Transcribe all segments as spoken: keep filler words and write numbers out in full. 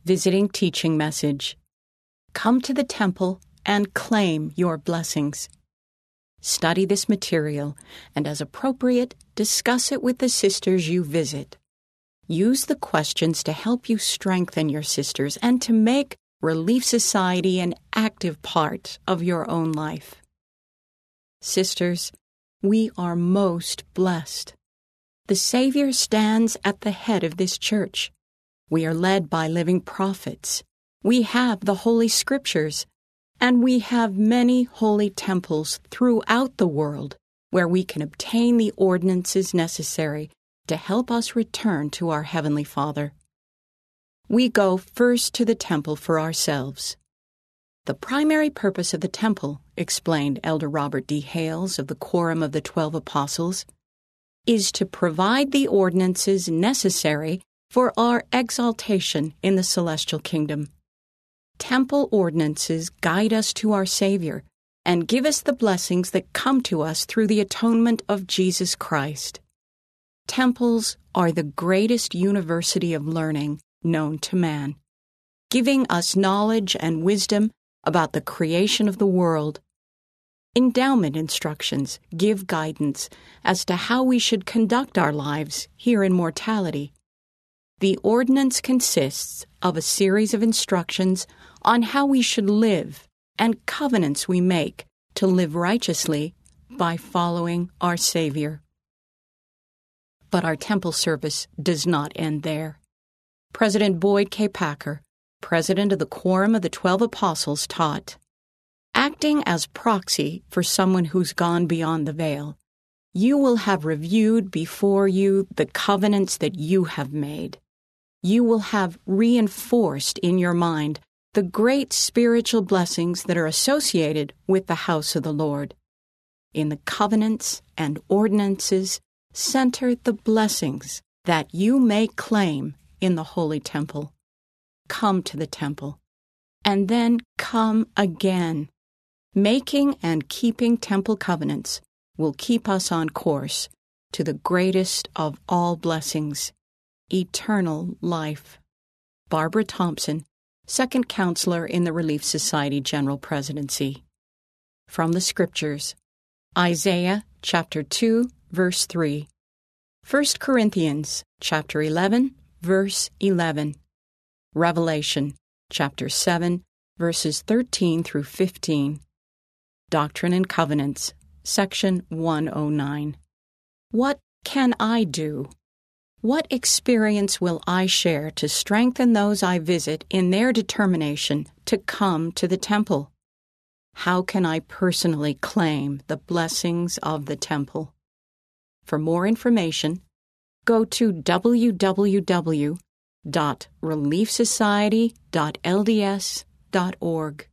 Visiting teaching message. Come to the temple and claim your blessings. Study this material and, as appropriate, discuss it with the sisters you visit. Use the questions to help you strengthen your sisters and to make Relief Society an active part of your own life. Sisters, we are most blessed. The Savior stands at the head of this church. We are led by living prophets. We have the Holy Scriptures, and we have many holy temples throughout the world where we can obtain the ordinances necessary to help us return to our Heavenly Father. We go first to the temple for ourselves. The primary purpose of the temple, explained Elder Robert D. Hales of the Quorum of the Twelve Apostles, is to provide the ordinances necessary for our exaltation in the celestial kingdom. Temple ordinances guide us to our Savior and give us the blessings that come to us through the atonement of Jesus Christ. Temples are the greatest university of learning known to man, giving us knowledge and wisdom about the creation of the world. Endowment instructions give guidance as to how we should conduct our lives here in mortality. The ordinance consists of a series of instructions on how we should live and covenants we make to live righteously by following our Savior. But our temple service does not end there. President Boyd K. Packer, president of the Quorum of the Twelve Apostles, taught, acting as proxy for someone who's gone beyond the veil, you will have reviewed before you the covenants that you have made. You will have reinforced in your mind the great spiritual blessings that are associated with the house of the Lord. In the covenants and ordinances center the blessings that you may claim in the holy temple. Come to the temple, and then come again. Making and keeping temple covenants will keep us on course to the greatest of all blessings, eternal life. Barbara Thompson, Second Counselor in the Relief Society General Presidency. From the Scriptures, Isaiah chapter two, verse three. First Corinthians chapter eleven, verse eleven. Revelation chapter seven, verses thirteen through fifteen. Doctrine and Covenants, section one oh nine. What can I do? What experience will I share to strengthen those I visit in their determination to come to the temple? How can I personally claim the blessings of the temple? For more information, go to w w w dot relief society dot l d s dot org.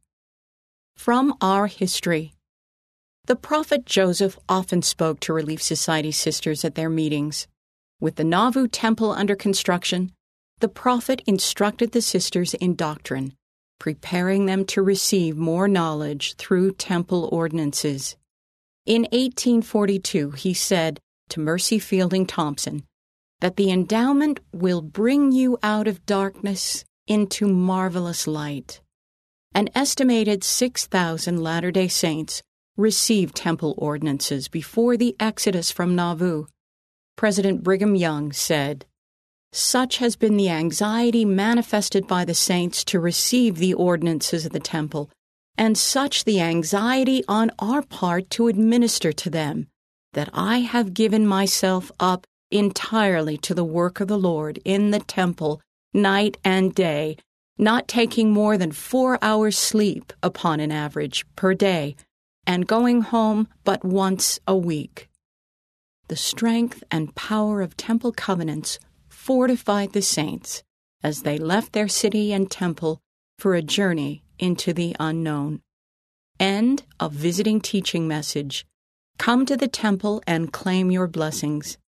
From our history. The prophet Joseph often spoke to Relief Society sisters at their meetings. With the Nauvoo Temple under construction, the prophet instructed the sisters in doctrine, preparing them to receive more knowledge through temple ordinances. In eighteen forty-two, he said to Mercy Fielding Thompson that the endowment will bring you out of darkness into marvelous light. An estimated six thousand Latter-day Saints received temple ordinances before the exodus from Nauvoo. President Brigham Young said, "Such has been the anxiety manifested by the saints to receive the ordinances of the temple, and such the anxiety on our part to administer to them, that I have given myself up entirely to the work of the Lord in the temple, night and day, not taking more than four hours' sleep upon an average per day, and going home but once a week." The strength and power of temple covenants fortified the saints as they left their city and temple for a journey into the unknown. End of visiting teaching message. Come to the temple and claim your blessings.